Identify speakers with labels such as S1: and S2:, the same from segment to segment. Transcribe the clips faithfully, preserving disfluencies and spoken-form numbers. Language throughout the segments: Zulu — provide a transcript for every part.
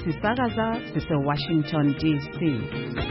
S1: sisakaza sise-Washington D C.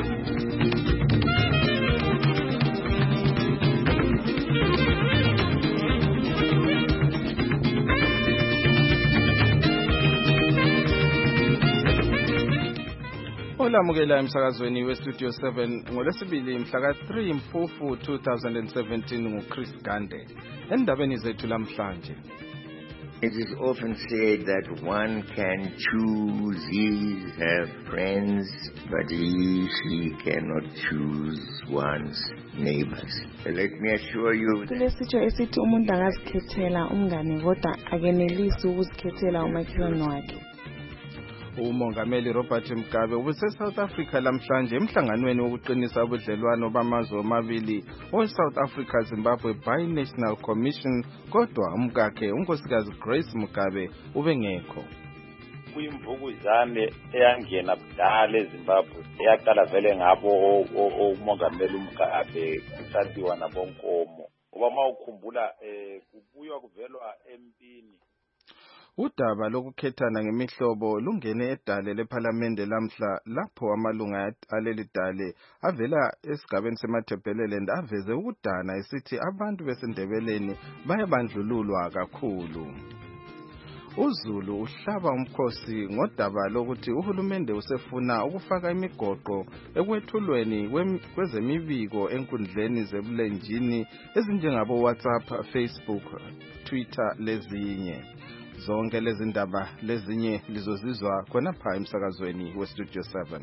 S2: Olamukela emsakazweni we-Studio seven ngolesibili mhla ka three Mfufu two thousand seventeen nguChris Gande. Endabeni zethu lamhlanje.
S3: It is often said that one can choose his her friends, but he, she cannot choose one's neighbors. Let me assure you.
S4: Kulesitsho esithi umuntu angazikhethela umngane kodwa akenelisi ukuzikhethela umakhelwane wakhe.
S2: Umongameli Robert Mugabe ubuse-South Africa lamhlanje emhlanganweni wokuqinisa ubudlelwano bamazwe omabili we-South Africa Zimbabwe Bi-National Commission, kodwa umkakhe unkosikazi Grace Mugabe ubengekho.
S5: Kuyimvukuzane eyangena kudala eZimbabwe eyaqala vele ngabo umongameli uMugabe kusandiwa nabonkomo. Ngoba mawukhumbula kubuywa kuvelwa empini.
S2: Udaba lokukhethana ngemihlobo lungene edale lephalamende lamhla lapho amalunga aleli dale avela esigabeni seMatabeleland aveze ukudana esithi abantu besindebeleni bayabandlululwa kakhulu. uZulu uhlaba umkhosi ngodaba lokuthi uhulumende usefuna ukufaka imigoqo ekwethulweni kwezemibiko enkundleni zebulenjini ezinjengabo WhatsApp, Facebook, Twitter lezinye. Zonke lezi ndaba lezinye lizozizwa khona pha emsakazweni we-Studio seven.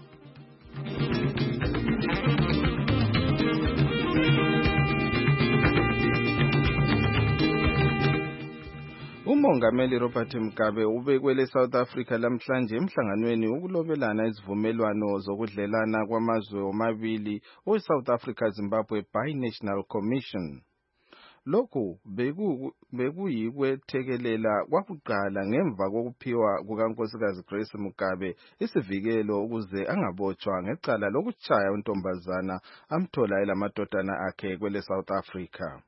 S2: Umongameli Robert Mugabe ubekwele South Africa lamhlanje emhlanganweni wokulobelana izivumelwano zokudlelana kwamazwe omabili we-South Africa Zimbabwe Bi-National Commission. Lokhu bekuyikwethekelela kwakuqala ngemva kokuphiwa kukankosikazi Grace Mugabe isivikelo ukuze angabotshwa ngecala lokuchaya untombazana amthola elamadodana akhe kwele South Africa.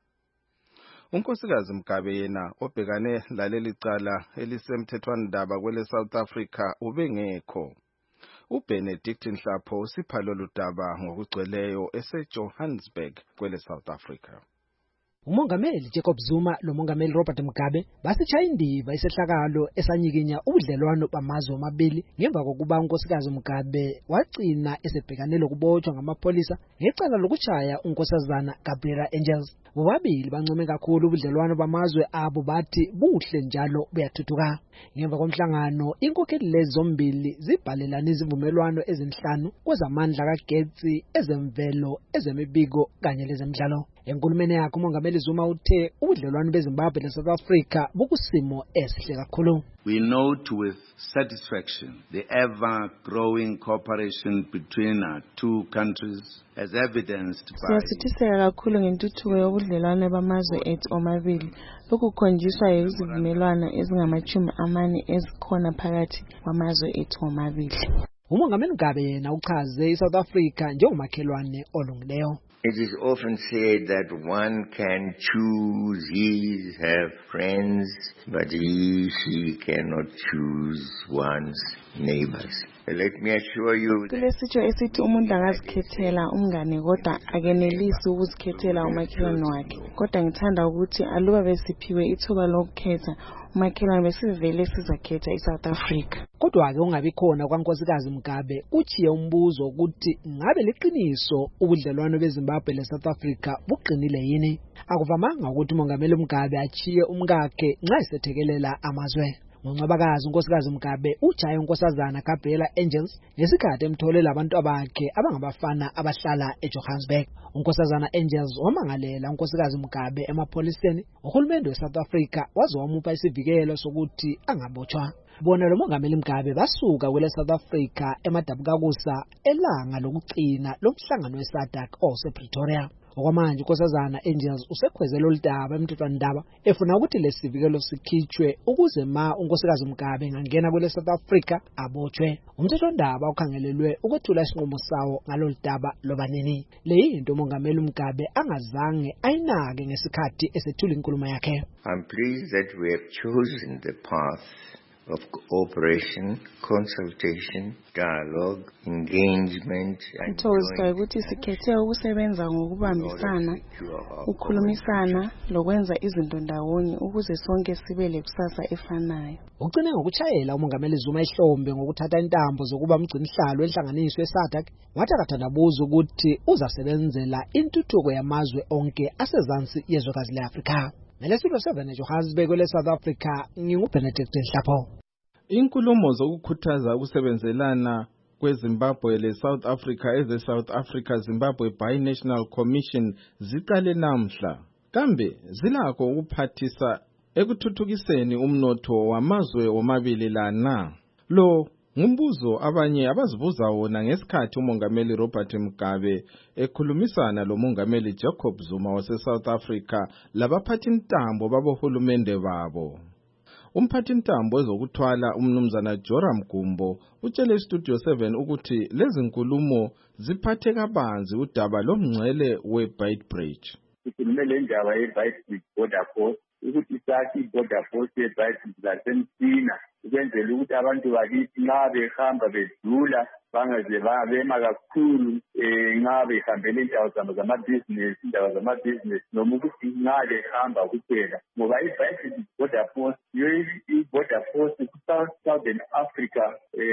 S2: Unkosikazi Mugabe yena obhekane laleli cala elisemthethwandaba kwele South Africa ubengekho. uBenedict Nhlapho usipha lolu daba ngokugcweleyo eseJohannesburg kwele South Africa.
S6: Umongameli Jacob Zuma lomongameli Robert Mugabe basitshaya indiva isehlakalo esanyikinya ubudlelwano bamazwe omabili ngemva kokuba unkosikazi Mugabe wagcina esebhekane lokubotshwa ngamapolisa ngecala lokuchaya unkosazana Gabriela Angels. Bobabili bancome kakhulu ubudlelwano bamazwe abo bathi buhle njalo buyathuthuka. Ngemva komhlangano inkokheli lezi zombili zibhalelana izivumelwano ezinhlanu kwezamandla kagetsi, ezemvelo, ezemibiko kanye lezemidlalo. Enkulumeni yakhe umongameli Zuma uthe ubudlelwano beZimbabwe leSouth Africa bukusimo esihle kakhulu.
S7: We note with satisfaction the ever-growing cooperation between our two countries as evidenced by
S4: Siyasithiseka kakhulu ngentuthuko yobudlelwano bamazwe ethu omabili. Lokhu kukhonjiswa yizivumelwano ezingamachumi amane ezikhona phakathi kwamazwe ethu omabili.
S6: Umongameli Mugabe yena uchaze iSouth Africa njengomakhelwane olungileyo.
S3: It is often said that one can choose his her friends, but he, she cannot choose one's neighbors. Let me assure you.
S4: Kulesitsho esithi umuntu angazikhethela umngane kodwa akenelisi ukuzikhethela umakhelwane wakhe. Kodwa ngithanda ukuthi aluba besiphiwe ithuba lokukhetha umakhelwane besivele sizakhetha iSouth Africa.
S6: Kodwa ke ungabi khona kwankosikazi Mugabe uchiye umbuzo ukuthi ngabe liqiniso ubudlelwano beZimbabwe leSouth Africa buqinile yini. Akuvamanga ukuthi umongameli Mugabe achiye umkakhe nxa isethekelela amazwe. Ngoncwabakazi unkosikazi Mugabe ujaye unkosazana Gabriela Angels ngesikhathi emtholela abantu abakhe abangabafana abahlala eJohannesburg. Unkosazana Angels wamangalela unkosikazi Mugabe emapoliseni. Uhulumende weSouth Africa waze wamupha isivikelo sokuthi angabotshwa. Bona lo mongameli Mugabe basuka kwele South Africa emadabukakusa elanga lokugcina lomhlangano weSADC osePretoria. Okwamanje unkosazana Angels usekhwezela oludaba emthethwandaba efuna ukuthi lesivikelo sikhitshwe ukuze ma unkosikazi Mugabe ngangena kwele South Africa abotshwe. Umthethwandaba ukhangelelwe ukwethula isinqumo sawo ngaloludaba lobanini. Le yinto umongameli Mugabe angazange ayinake ngesikhathi esethula inkulumo yakhe.
S3: I'm pleased that we have chosen the path of cooperation, consultation, dialogue, engagement, and
S4: Ngithokozisa ukuthi sikhethe ukusebenza ngokubambisana, ukukhulumisana lokwenza izinto ndawonye ukuze sonke sibe lekusasa efanayo.
S6: Ugcine ngokuchayela umongameli Zuma ihlombe ngokuthatha intambo zokuba umgcinihlalo enhlanganiso yeSADC, wathi akathandabuza ukuthi uzasebenzela intuthuko yamazwe onke asezansi yezwekazi leAfrika. Nelesilo seven eJohannesburg kwele South Africa, nginguBenedict Nhlapho.
S2: Inkulumo zokukhuthaza ukusebenzelana kweZimbabwe leSouth Africa eze South Africa Zimbabwe Binational Commission ziqale namhla, kambe zilakho ukuphathisa ekuthuthukiseni umnotho wamazwe womabili lana. Lo ngumbuzo abanye abazibuza wona ngesikhathi umongameli Robert Mugabe ekhulumisana lomongameli Jacob Zuma wase South Africa labaphathi intambo babohulumende babo. Umphathi intambo ezokuthwala umnumzana Joram Gumbo utshele Studio seven ukuthi lezi nkulumo ziphathe kabanzi udaba lomngcele weBeitbridge.
S8: Sikhulume le ndaba yeBeitbridge border post ukuthi isathi border post yeBeitbridge lasemsina ukwenzela ukuthi abantu bakithi nxa behamba bedlula bangaze bema kakhulu nxa behambele indawo zabo zamabhizinesi indawo zamabhizinesi noma ukuthi nxa behamba kuphela ngoba iBeitbridge border post i-border post ku-Southern Africa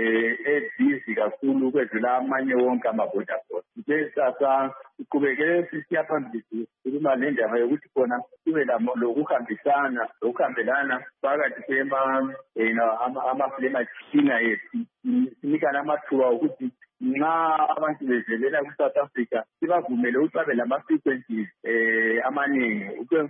S8: ebhizi kakhulu ukwedlula amanye wonke ama-border post. Sasa siqhubekele sisiya phambili sikhuluma le ndaba yokuthi khona kube lokuhambisana lokuhambelana phakathi kwema amaflemachina yethu sinikana amathuba ukuthi nxa abantu bevelela ku-South Africa sibavumele ukuthi babe lama-frequencies amaningi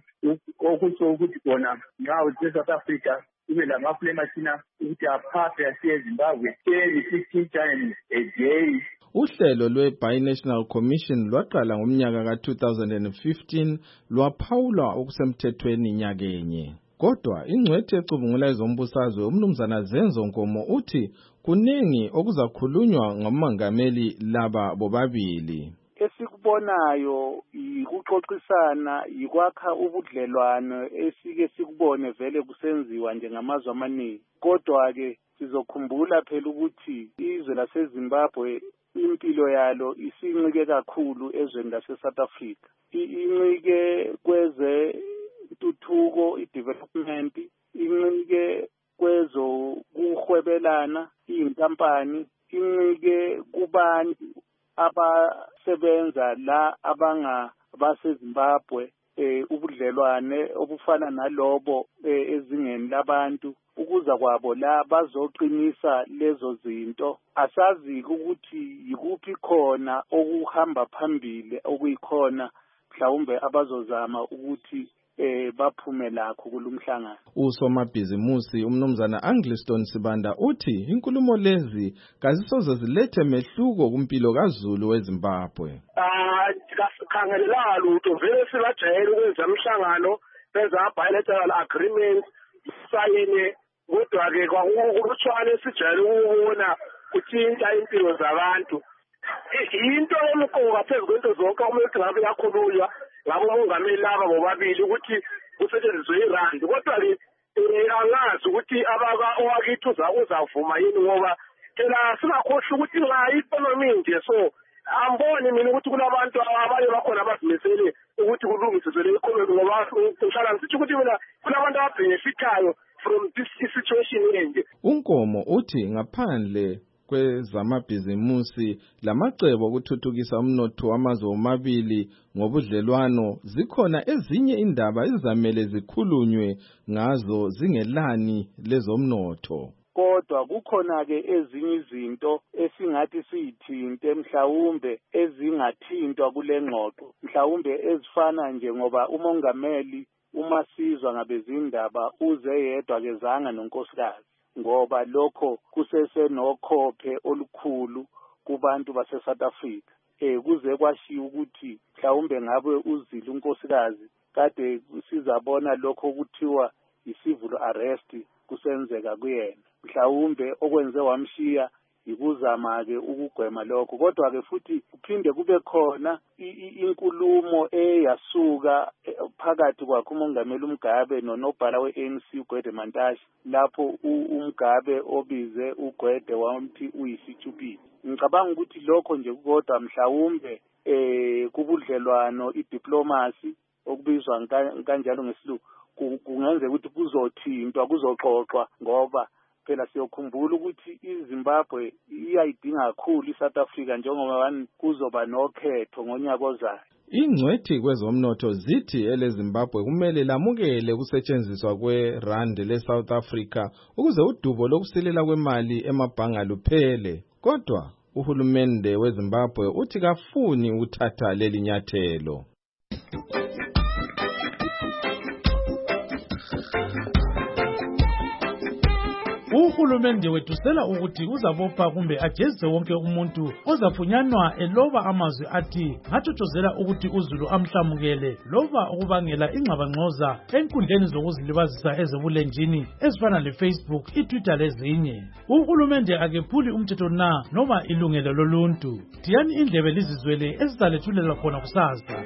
S8: okutsho ukuthi khona nxa use-South Africa kube lamaflemachina ukuthi aphaphe asiye eZimbabwe ten fifteen times a day.
S2: Uhlelo lwe-Binational Commission lwaqala ngomnyaka ka two thousand fifteen lwaphawulwa okusemthethweni nyakenye. Kodwa ingcwethe ecubungula ezombusazwe umnumzana Zenzo Nkomo uthi kuningi okuzakhulunywa ngomongameli laba bobabili.
S9: Esikubonayo yikuxoxisana yikwakha ubudlelwano esike sikubone vele kusenziwa njengamazwe amaningi. Kodwa ke sizokhumbula phela ukuthi izwe laseZimbabwe impilo yalo isincike kakhulu ezweni lase-South Africa. Incike kweze intuthuko, i-development, incike kwezo kuhwebelana, inkampani, incike kubantu abasebenza la abanga baseZimbabwe eh ubudlelwane obufana nalobo eh, ezingeni labantu ukuza kwabo la bazoqinisa lezo zinto. Asazi ukuthi yikuphi khona okuhamba phambili okuyikhona mhlawumbe abazozama ukuthi eh baphume lakho kulumhlangano.
S2: Usomabhizimusi umnumzana Angliston Sibanda uthi inkulumo lezi kazisoze zilethe mehluko kumpilo kaZulu weZimbabwe.
S10: Ah khangelela lutho vele sibajayele ukwenza umhlangano benza bilateral agreement sayine kodwa ke kwakukuthwane sijayele ukubona kuthinta impilo zabantu. Into emqoka phezulu kwento zonke umuntu ngabe yakhulunywa ngabo mongameli laba bobabili ukuthi kusetshenziswe irandi kodwa ke angazi ukuthi abaka owakithi uzavuma yini ngoba phela singakhohlwa ukuthi nxa economy nje so amboni mina ukuthi kunabantu abanye bakhona abazimisele ukuthi kulungiswe le economy ngoba ngihlala ngithi ukuthi mina kunabantu abenefitayo from this situation enje.
S2: Unkomo uthi ngaphandle kwezamabhizimusi lamacebo okuthuthukisa umnotho wamazwe omabili ngobudlelwano zikhona ezinye indaba ezamele zikhulunywe ngazo zingelani lezomnotho.
S9: Kodwa kukhona ke ezinye izinto esingathi siyithinte mhlawumbe ezingathintwa kule ngxoxo mhlawumbe ezifana nje ngoba umongameli uma sizwa ngabezindaba uze yedwa kezanga nonkosikazi ngoba lokho kusese nokhophe olukhulu kubantu base-South Africa. Eh kuze kwashiya ukuthi mhlawumbe ngabe uzile unkosikazi kade sizabona lokho kuthiwa i-civil arrest kusenzeka kuyena. Mhlawumbe okwenze wamshiya ikuzama-ke ukugwema lokho. Kodwa-ke futhi kuphinde kube khona inkulumo eyasuka phakathi kwakhe uMongameli uMgabe nonobhala we-A N C uGwede Mantashe, lapho uMgabe obize uGwede wamthi uyisithupili. Ngicabanga ukuthi lokho nje kodwa mhlawumbe eh kubudlelwano idiplomasi okubizwa kanjalo ngesiLungu kungenza ukuthi kuzothintwa kuzoxoxwa, ngoba phela siyokhumbula ukuthi iZimbabwe iyayidinga kakhulu iSouth Africa njengoba kuzoba nokhetho ngonyaka ozayo.
S2: Ingcwethi kwezomnotho zithi eleZimbabwe kumele lamukele ukusetshenziswa kwerandi leSouth Africa ukuze udubo lokusilela kwemali emabhanga luphele. Kodwa uhulumende weZimbabwe uthi kafuni ukuthatha leli nyathelo.
S11: Uhulumende wethusela ukuthi uzabopha kumbe ajezise wonke umuntu ozafunyanwa eloba amazwi athi ngathuthuzela ukuthi uZulu amhlamukele loba ukubangela ingxabangxoza enkundleni zokuzilibazisa ezebulenjini ezifana leFacebook, iTwitter lezinye. Uhulumende akephuli umthetho na noma ilungelo loluntu. Diyani indlebe lizizwele esizalethulela khona kusasa.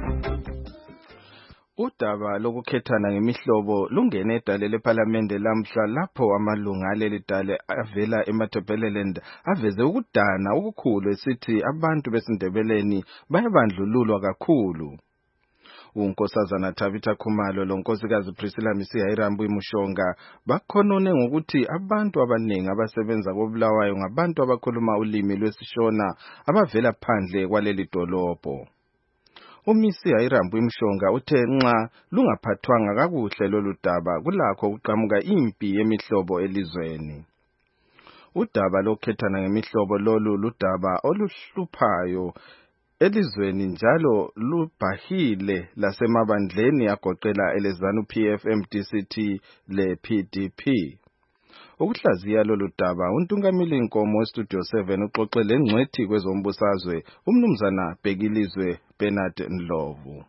S2: Udaba lokukhethana ngemihlobo lungene edale leParliament lamhla lapho amalunga aleli dale avela eMatabeleland aveze ukudana okukhulu esithi abantu besindebeleni bayabandlululwa kakhulu. uNkosazana Tabitha Khumalo lonkosikazi Priscilla Misiha-Irambui Mushonga bakhonone ngokuthi abantu abaningi abasebenza koBulawayo ngabantu abakhuluma ulimi lwesiShona abavela phandle kwaleli dolobho. uMisiha-Irambui Mushonga uthe nxa lungaphathwanga kakuhle lolu daba kulakho ukuqhamuka impi yemihlobo elizweni. Udaba lokukhethana ngemihlobo lolu ludaba oluhluphayo elizweni njalo lubhahile lasemabandleni agoqela eleZANU P F M D C T le P D P. Ukuhlaziya lolu daba uNtungameli Nkomo weStudio seven uxoxele engcwethi kwezombusazwe umnumzana Bhekilizwe Bernard Ndlovu.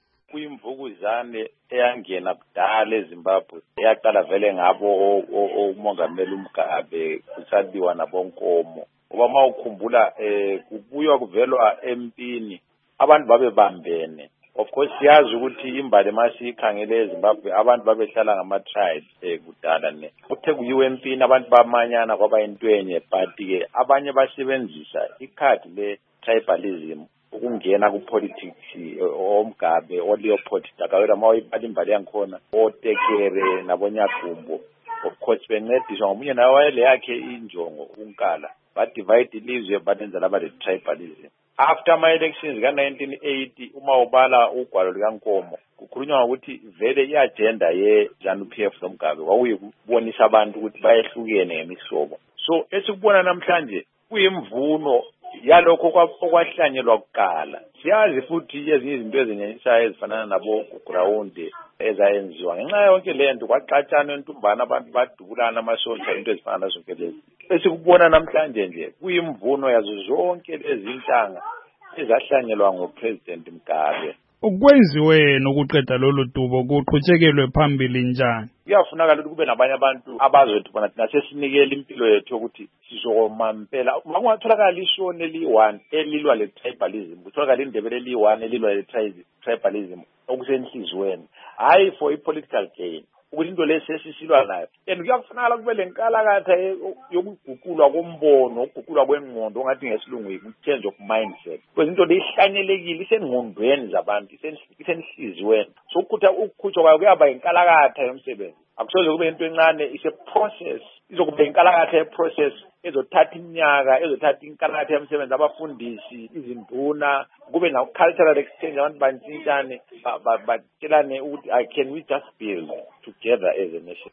S5: Kuyimvukuzane eyangena kudala eZimbabwe eyaqala vele ngabo uMongameli uMgabe kusabiwa nabonkomo. Ngoba mawukhumbula eh kubuywa kuvelwa empini abantu babebambene. Of course siyazi ukuthi imbali masikhangele eZimbabwe abantu babehlala ngama tribes eh kudala ne. Uthe kuyiwe empini abantu bamanyana kwaba intwenye, but ke abanye basebenzisa ikhadi le tribalism ukungena ku politics oMgabe oLeopold Dakawela mawuyibhala imbali yankhona oTekere nabonyagumbo. Of course bencediswa ngomunye nawe wayele yakhe injongo unkala ba divide ilizwe badenza laba le tribalism. After my elections ka nineteen eighty uma ubala ugwalo likaNkomo kukhulunywa ukuthi vele iagenda ye ZANU P F soMgabe wawuyibonisa abantu ukuthi bayehlukene ngemihlobo. So esikubona namhlanje kuyimvuno yalokho okwahlanyelwa kuqala. Siyazi futhi ezinye izinto ezinyenyisayo ezifana nabo ground ezayenziwa ngenxa yonke lento kwaxatshana entumbana abantu badubulana amasosha into ezifana nazo zonke lezi. Esikubona namhlanje nje kuyimvuno yazo zonke lezi inhlanga ezahlanyelwa ngoPresident Mugabe.
S11: Ukwenziwe nokuqeda lolu dubo kuqhutshekelwe phambili njani?
S5: Kuyafunakala ukuthi kube nabanye abantu abazothi bona thina sesinikele impilo yethu ukuthi sizomampela. Makungatholakala ishone eli-one elilwa le-tribalism, kutholakala indebele eli-one elilwa le-tribalism okusenhlizweni, hayi for i-political gain. Ukuthi into lesesisilwa nayo and kuyakufanala kube lenkalakatha yokuguqulwa kombono ukuguqulwa kwengqondo ongathi ngesilungu i-change of mindset. Because into leyihlanyelekile isengqondweni zabantu isenhlizweni, so ukutha ukukhutshwa kwayo kuyaba inkalakatha yomsebenzi. Akusoze kube into encane, ise process, izokuba inkalakatha ye-process ezothatha iminyaka, ezothatha inkalakatha yomsebenzi, abafundisi, izinduna, kube na cultural exchange, abantu bantshintshane batshelane ukuthi can we just build together as a nation.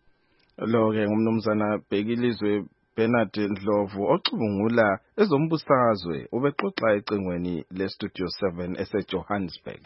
S2: Lo ke ngumnumzana Bhekilizwe Bernard Ndlovu ocubungula ezombusazwe ubexoxa ecingweni leStudio seven eseJohannesburg.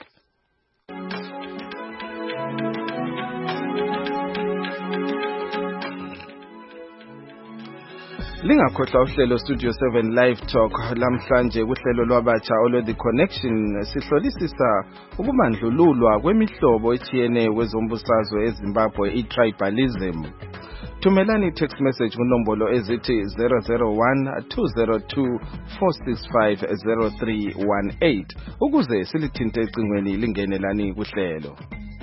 S2: Lingakhohlwa uhlelo Studio seven Live Talk lamhlanje kuhlelo lwabatsha olo The Connection sihlolisisa ukubandlululwa kwemihlobo ethiyene kwezombusazwe eZimbabwe itribalism. Thumelani text message kunombolo ezithi zero zero one two zero two four six five zero three one eight ukuze silithinte ecingweni lingenelani kuhlelo.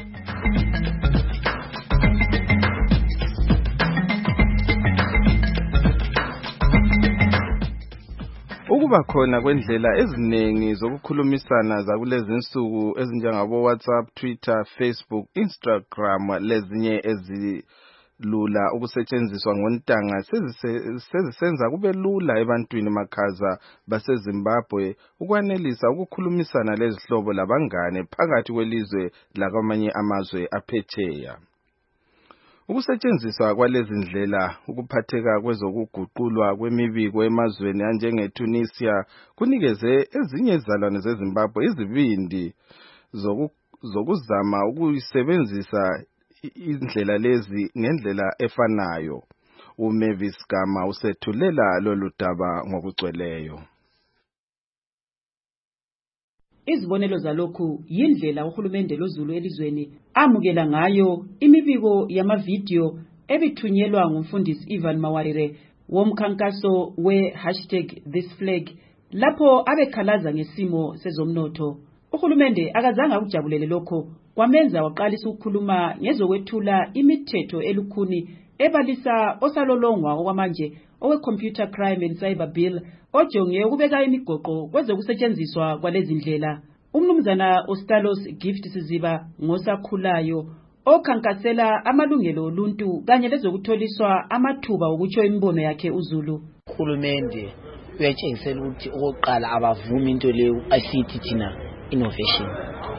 S2: Ukuba khona kwendlela eziningi zokukhulumisana zakulezi insuku ezinjengabo WhatsApp, Twitter, Facebook, Instagram lezinye ezilula ukusetshenziswa ngontanga sezisenza kube lula ebantwini makhaza baseZimbabwe ukwanelisa ukukhulumisana lezihlobo labangane phakathi kwelizwe lakwamanye amazwe aphetsheya. Ukusetshenziswa kwalezi ndlela ukuphatheka kwezokuguqulwa kwemibiko emazweni anjengeTunisia kunikeze ezinye izalwane zeZimbabwe izibindi zokuzama ukuyisebenzisa indlela lezi ngendlela efanayo. uMavis Gama usethulela lolu daba ngokugcweleyo.
S1: Izibonelo zalokhu yindlela uhulumende loZulu elizweni amukela ngayo imibiko yamavidiyo ebithunyelwa ngumfundisi Ivan Mawarire womkhankaso we hashtag this flag lapho abekhalaza ngesimo sezomnotho. Uhulumende akazange akujabulele lokho kwamenza waqalisa ukukhuluma ngezokwethula imithetho elukhuni ebalisa osalolongwa okwamanje owe Computer Crime and Cyber Bill ojonge ukubeka imigoqo kwezokusetshenziswa kwalezi ndlela. Umnumzana Ostalos Gift Siziba ngosakhulayo okhankasela amalungelo oluntu kanye lezokutholiswa amathuba ukutsho imbono yakhe uZulu.
S12: Uhulumende uyatshengisela ukuthi oqala abavumi into leyo asithi thina innovation.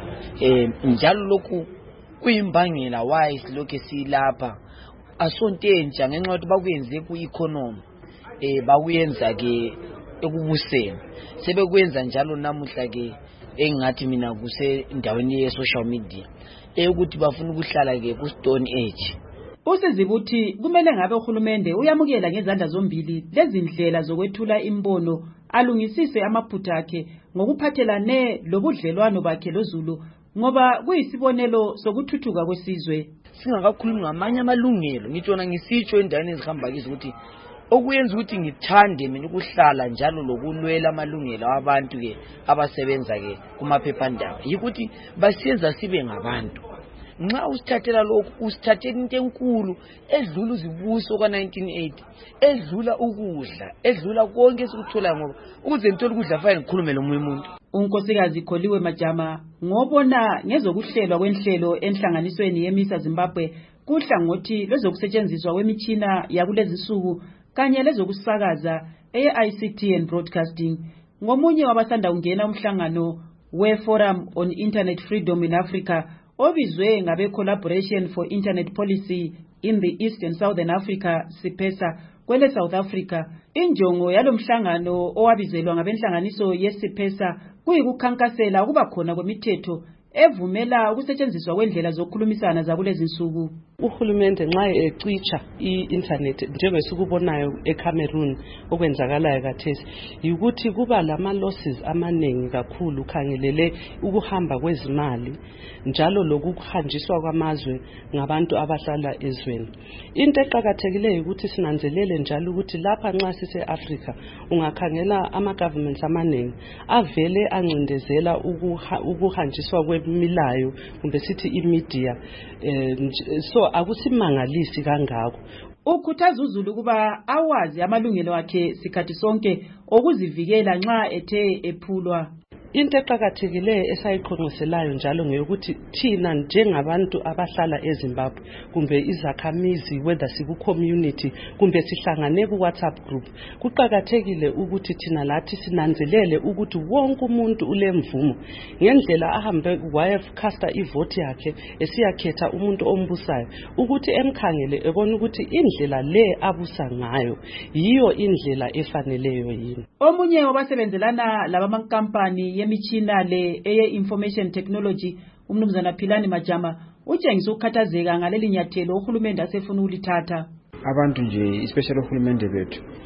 S12: Eh njalo lokhu kuyimbangela why silokho silapha asontentsha ngenxa yokuthi bakuyenze ku economy eh bakuyenza ke ekubuseni sebekwenza njalo namuhla ke engathi mina kuse endaweni ye social media ukuthi bafuna ukuhlala ke ku stone age.
S1: Usizibuthi kumele ngabe uhulumende uyamukela ngezandla zombili lezi ndlela zokwethula imbono alungisise amaphutha akhe ngokuphathelane lobudlelwano bakhe loZulu ngoba kuyisibonelo sokuthuthuka kwesizwe.
S12: Singakakhulumi ngamanye amalungelo ngitshona ngisitsho endaweni ezihamba kizo ukuthi okuyenza ukuthi ngithande mina ukuhlala njalo lokulwela amalungelo abantu ke abasebenza ke kumaphephandaba yikuthi basiyenza sibe ngabantu. Nxa usithathela lokhu usithathela into enkulu edlula uzibuso kwa nineteen eighty edlula ukudla edlula konke esikuthola ngoba ukuze ngithola ukudla fanele ngikhulume lo umuntu.
S1: Unkosikazi Kholiwe Majama ngobona ngezokuhlelwa kwenhlelo enhlanganisweni yemisa Zimbabwe kuhlangothi lezokusetshenziswa kwemithina yakulezi insuku kanye lezokusakaza e-I C T and Broadcasting. Ngomunye wabasanda ungena umhlangano we Forum on Internet Freedom in Africa obizwe ngabe Collaboration for Internet Policy in the East and Southern Africa SIPESA kwele South Africa. Injongo yalomhlangano owabizelwa ngabenhlanganiso yeSIPESA kuyikukhankasela ukuba khona kwemithetho evumela ukusetshenziswa kwendlela zokukhulumisana zakulezi insuku.
S13: Uhulumende nxa ecitsha i-internet njengesikubonayo eCameroon okwenzakalayo kathesi ukuthi kuba lama losses amanengi kakhulu khangelele ukuhamba kwezimali njalo lokuhanjiswa kwamazwe ngabantu abahlala ezweni. Into eqhakathekileyo ukuthi sinanzelele njalo ukuthi lapha nxa sise Africa ungakhangela ama governments amanengi avele ancindezela ukuhanjiswa kwemilayo kumbe sithi imedia eh, so akusimangalisi kangako.
S1: Ukhuthaza uZulu kuba awazi amalungelo akhe sikhathi sonke okuzivikela nxa ethe ephulwa.
S13: Into eqhakathekileyo esayiqhonqoselayo njalo ngeyokuthi thina njengabantu abahlala eZimbabwe kumbe izakhamizi whether siku community kumbe sihlangane ku WhatsApp group kuqhakathekile ukuthi thina lathi sinanzelele ukuthi wonke umuntu ulemvumo ngendlela ahambe wayecasta ivote yakhe esiyakhetha umuntu ombusayo ukuthi emkhangele ebona ukuthi indlela le abusa ngayo yiyo indlela efaneleyo yini.
S1: Omunye wabasebenzelana labamankampani yemichina le eye information technology umnumzana Philani Majama utshengisa ukukhathazeka ngaleli nyathelo uhulumende asefuna ulithatha.
S14: Abantu nje especially uhulumende bethu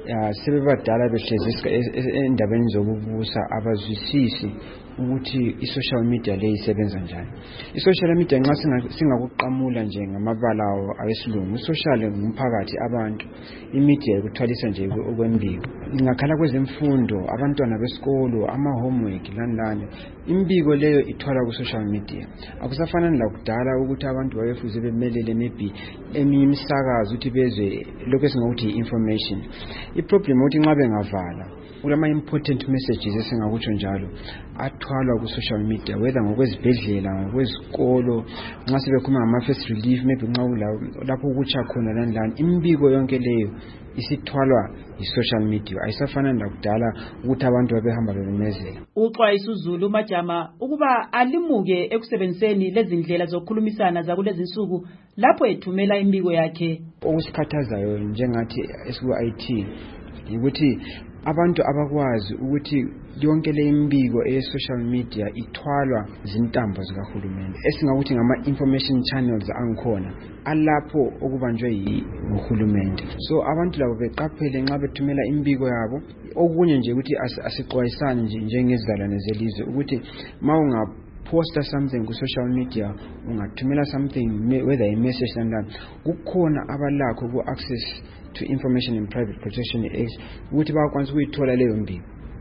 S14: sebebadala behlezi endabeni zokubusa abazwisisi ukuthi i-social media le isebenza njani. I-social media nxa singakuqamula nje ngamabala awesilungu, i-social ngumphakathi abantu, i-media ikuthwalisa nje okwembiko. Ngakhala kwezemfundo, abantwana besikolo, ama-homework lanlane, imbiko leyo ithwala ku-social media. Akusafana lakudala ukuthi abantu babefuze bemelele maybe eminye imisakazo ukuthi bezwe lokho esingakuthi i-information. I-problem ukuthi nxa bengavala kulama important messages esingakutsho njalo athwalwa ku social media, whether ngokwezibhedlela, ngokwezikolo, nxa sebekhuluma ngama first relief, maybe nxa lapho ukutsha khona landlani, imbiko yonke leyo isithwalwa i-social media. Ayisafana nakudala ukuthi abantu babehamba bememezela.
S1: Uxwayisa uZulu Majama ukuba alimuke ekusebenziseni lezi ndlela zokukhulumisana zakulezi insuku lapho ethumela imbiko yakhe.
S14: Okusikhathazayo njengathi esiku I T ukuthi abantu abakwazi ukuthi yonke le imbiko e-social media ithwalwa zintambo zikahulumende esingakuthi ngama-information channels angikhona alapho okubanjwe yi-uhulumende. So abantu labo beqaphele nxa bethumela imbiko yabo. Okunye nje ukuthi asixwayisane nje njengezizalwane zelizwe ukuthi ma unga poster something ku social media, ungathumela something whether a message landani, kukhona abalakho ku access to Information and Private Protection Act ukuthi bakwanisa ukuyithola leyo mbiko.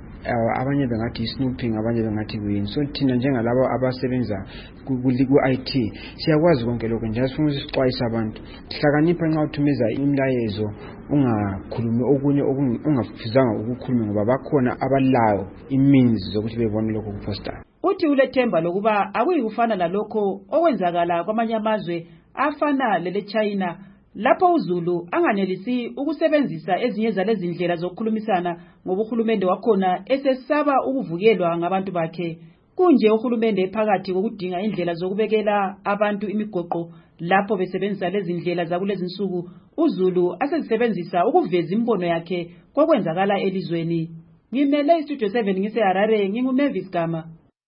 S14: Abanye bengathi snooping, abanye bengathi kuyini. So thina njengalabo abasebenza ku I T siyakwazi konke lokho nje, sifuna usixwayisa abantu. Sihlakanipha nxa uthumeza imlayezo ungakhulumi okunye ungafuzanga ukukhuluma ngoba bakhona abalayo imeans zokuthi bebone lokho kuposta.
S1: Uthi ulethemba lokuba akuyikufana lalokho okwenzakala kwamanye amazwe afana lele China lapho uZulu anganelisi ukusebenzisa ezinye zalezi ndlela zokukhulumisana ngoba uhulumende wakhona esesaba ukuvukelwa ngabantu bakhe. Kunje uhulumende ephakathi kokudinga indlela zokubekela abantu imigoqo lapho besebenzisa lezi ndlela zakulezi insuku, uZulu asezisebenzisa ukuveza imbono yakhe kokwenzakala elizweni. Ngimele iStudio seven ngise Harare, nginguMavis Gama.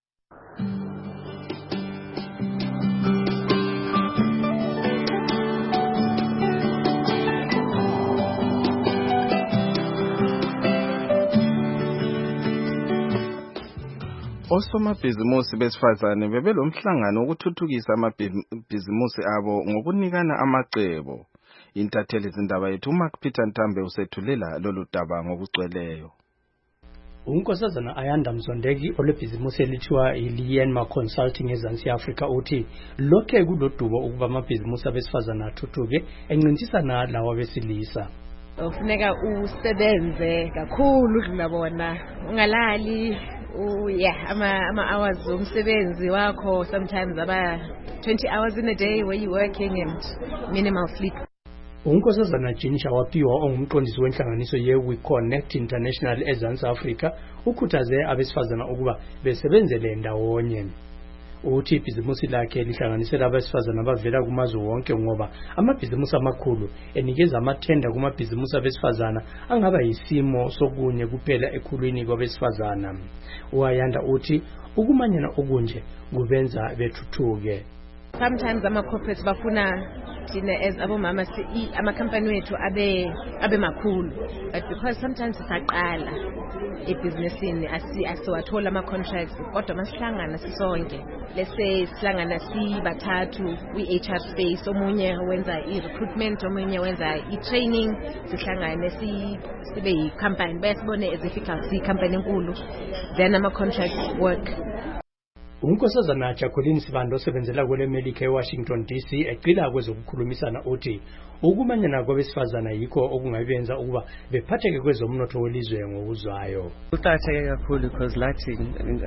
S2: Osomabhizimusi besifazane bebelomhlangano ukuthuthukisa amabhizimusi abo ngokunikana amacebo. Intatheli izindaba yethu uMark Peter Ntambe usethulela lolu daba ngokugcweleyo.
S15: Unkosazana Ayanda Mzondeki olebhizimusi elithiwa iLienma Consulting eZansi Africa uthi lokhe kulodubo ukuba amabhizimusi abesifazane athuthuke encintisana lawa besilisa.
S16: Ufuneka usebenze kakhulu kunabona, ungalali. Oh yeah, ama ama hours umsebenzi wakho sometimes aba twenty hours in a day where you working and minimal sleep.
S15: Unkosazana Jinisha wapiwa ongumqondisi wenhlanganiso ye-We Connect International eZansi Africa ukhuthaze abesifazana ukuba besebenzele ndawonye. Uthi ibhizimusi lakhe lihlanganisela abesifazana abavela kumazwe wonke ngoba amabhizimusi amakhulu enikeza amathenda kumabhizimusi abesifazana angaba yisimo sokunye kuphela ekhulwini kwabesifazana. Uayanda uthi ukumanyana okunje kubenza bethuthuke.
S16: Sometimes ama corporates bafuna thina as abomama si ama company wethu abe abe makhulu, but because sometimes sisaqala ebusinessini asi asiwathola ama contracts kodwa masihlangana sisonke, let's say sihlangana sibathathu we H R space, omunye wenza i recruitment, omunye wenza i training, sihlangane si sibe yi company besibone as efika si company enkulu, then ama contracts work.
S15: Unkosazana Jacqueline Sibando osebenzela kwele America eWashington D C eqila kwezokukhulumisana uthi ukumanyana kwabesifazana yikho okungabenza ukuba bephatheke kwezomnotho welizwe ngokuzwayo.
S17: Kuqakatheke kakhulu because lathi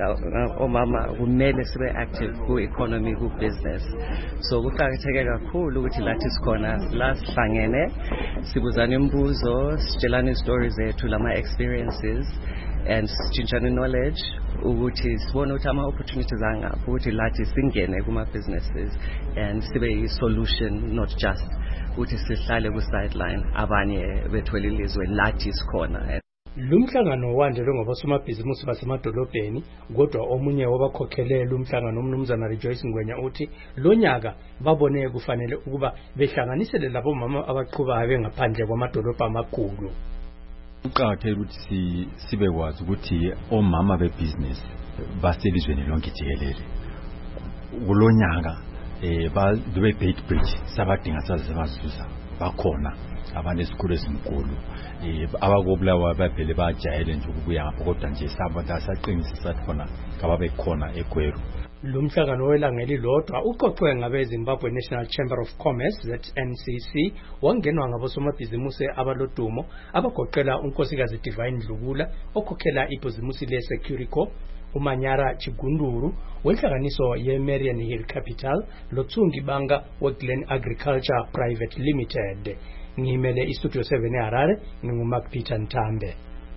S17: omama kumele sibe active ku economy, ku business. So kuqakatheke kakhulu ukuthi lathi sikhona la sihlangene sibuzana imibuzo, sitshelana stories zethu, lama experiences and sitshintshana knowledge ukuthi sibone ukuthi ama opportunities angaphi ukuthi lathi singene kuma businesses and sibe yi solution, not just ukuthi sihlale ku sideline abanye bethwele ilizwe lathi sikhona.
S15: Lumhlangano wandelwe ngabasomabhizimusi basemadolobheni, kodwa omunye wabakhokhelela umhlangano uMnumzana Rejoice Ngwenya uthi lonyaka babone kufanele ukuba behlanganisele labo mama abaqhubayo bengaphandle kwamadolobha amakhulu.
S18: Uqakathekile ukuthi sibe kwazi ukuthi omama bebusiness baselizweni lonke jikelele kulonyaka eh ba be bait bridge sabadinga saze bazuza bakhona abantu esikhulu esinkulu eh abakobulawa baphele bajayele nje ukubuya ngapho kodwa nje sabona saqinisa khona kababe khona eGweru.
S15: Lo mhlangano welanga elilodwa uqoqwe ngabe Zimbabwe National Chamber of Commerce Z N C C wangenwa ngabosomabhizimusi abalodumo abagoqela unkosikazi Divine Dlugula okhokhela ibhizimusi le Securico, uManyara Chigunduru wenhlanganiso ye Marian Hill Capital loThungi Banga weGlen Agriculture Private Limited. Ngimele iStudio seven eHarare nginguMark Peter Ntambe.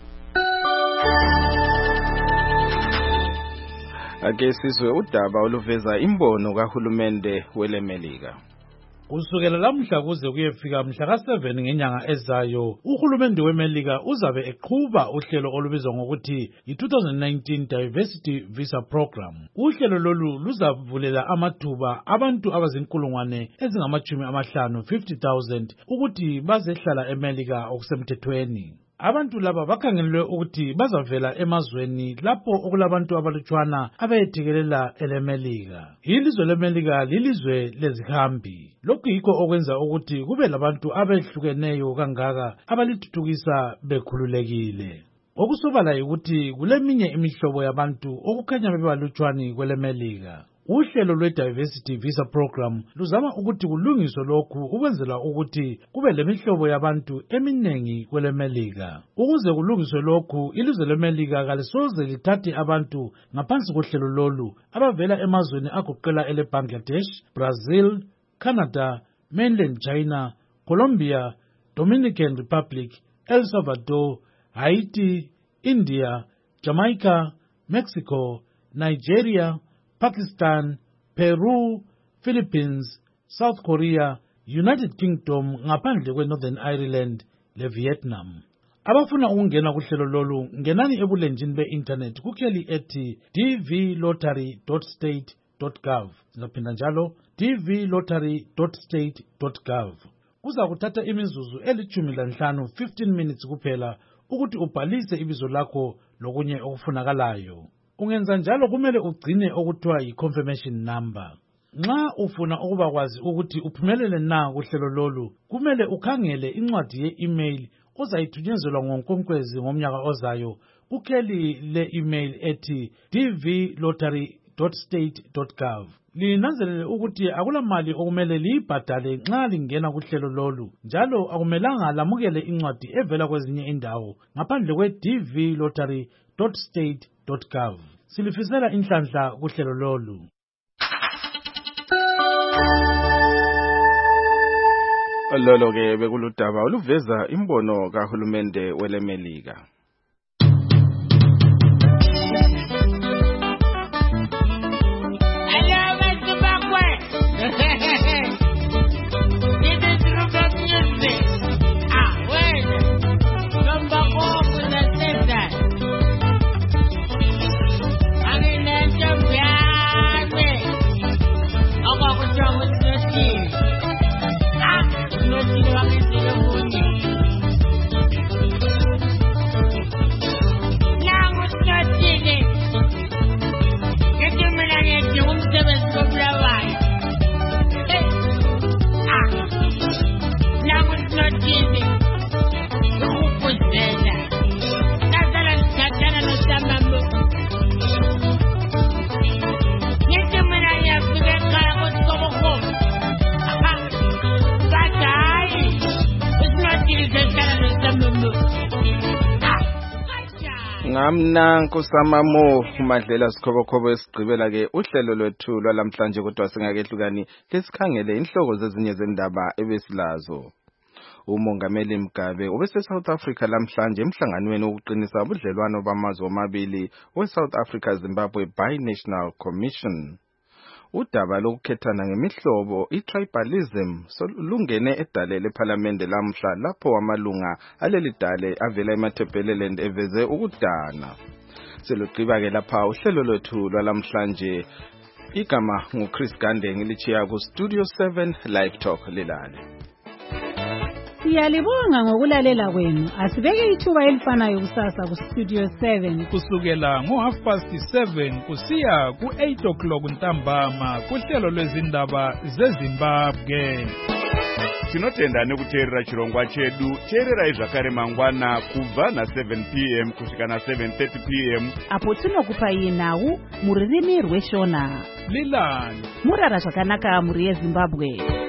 S2: Ake sizwe udaba oluveza imbono kahulumende welemelika.
S11: Kusukela lamhla kuze kuyefika mhla ka seven ngenyanga ezayo uhulumende wemelika uzabe eqhuba uhlelo olubizwa ngokuthi i-twenty nineteen Diversity Visa Program. Uhlelo lolu luzavulela amathuba abantu abazinkulungwane ezingamachumi amahlanu fifty thousand ukuthi bazehlala emelika okusemthethweni. Abantu laba bakhangelwe ukuthi bazavela emazweni lapho okulabantu abalutshwana abayethekelela elemelika. Ilizwe lemelika lilizwe lezihambi. Lokhu yikho okwenza ukuthi kube labantu abehlukeneyo kangaka abalithuthukisa bekhululekile. Okusobala ukuthi kuleminye imihlobo yabantu okukhanya bebalutshwani kwelemelika. Uhlelo lwe-Diversity Visa Program luzama ukuthi kulungiswe lokhu ukwenzela ukuthi kube lemihlobo yabantu eminengi kwelemelika. Ukuze kulungiswe lokhu, ilizwe lemelika kalisoze lithathe abantu ngaphansi kohlelo lolu abavela emazweni agoqela ele Bangladesh, Brazil, Canada, mainland China, Colombia, Dominican Republic, El Salvador, Haiti, India, Jamaica, Mexico, Nigeria, Pakistan, Peru, Philippines, South Korea, United Kingdom ngaphandle kwe Northern Ireland le Vietnam. Abafuna ukungena kuhlelo lolu ngenani ebulenjini be-internet kukheli ethi d v lottery dot state dot gov. Ngaphinda njalo d v lottery dot state dot gov. Kuza kuthatha imizuzu elithumi lanhlanu fifteen minutes kuphela ukuthi ubhalise ibizo lakho lokunye okufunakalayo. Ungenza njalo kumele ugcine okuthiwa yi-confirmation number. Nxa ufuna ukuba kwazi ukuthi uphumelele na kuhlelo lolu, kumele ukhangele incwadi ye-email ozayithunyezela ngoNkwenkwezi ngomnyaka ozayo kukheli le-email ethi d v lottery dot state dot gov. Linanzelele ukuthi akulamali okumele liyibhadale nxa lingena kuhlelo lolu, njalo akumelanga lamukele incwadi evela kwezinye indawo ngaphandle kwe-d v lottery dot state dot gov. Silifisela inhlanhla kuhlelo lolu.
S2: Lolo ke bekuludaba oluveza imbono kahulumende welemelika. Ngamna nkusamamo umadlela sikhobokhobo esigqibela ke uhlelo lwethu lwalamhlanje kodwa singakehlukani lesikhangele inhloko zezinye zendaba ebesilazo. Umongameli Mugabe ubese South Africa lamhlanje emhlanganweni wokuqinisa ubudlelwano bamazwe amabili we-South Africa Zimbabwe Bi-National Commission. Udaba lokukhethana ngemihlobo i-tribalism solungene edale lePhalamende lamhla lapho amalunga aleli dale avela eMatabeleland eveze ukudana. Selugqiba ke lapha uhlelo lwethu lwalamhlanje. Igama nguChris Gande ngilichiya ku Studio seven Live Talk lelale.
S19: Siyalibonga ngokulalela kwenu. Asibeke ithuba elifanayo kusasa ku Studio seven
S11: kusukela ngo half past seven kusiya ku eight o'clock ntambama kuhlelo lwezindaba zeZimbabwe.
S20: Tinotenda nekuteerera chirongwa chedu. Teererai zvakare mangwana kubva na seven p m kusvika na seven thirty p m
S19: apo tinokupai nhau muririmi rweshona.
S11: Lilani
S19: murara zvakanaka muri yeZimbabwe.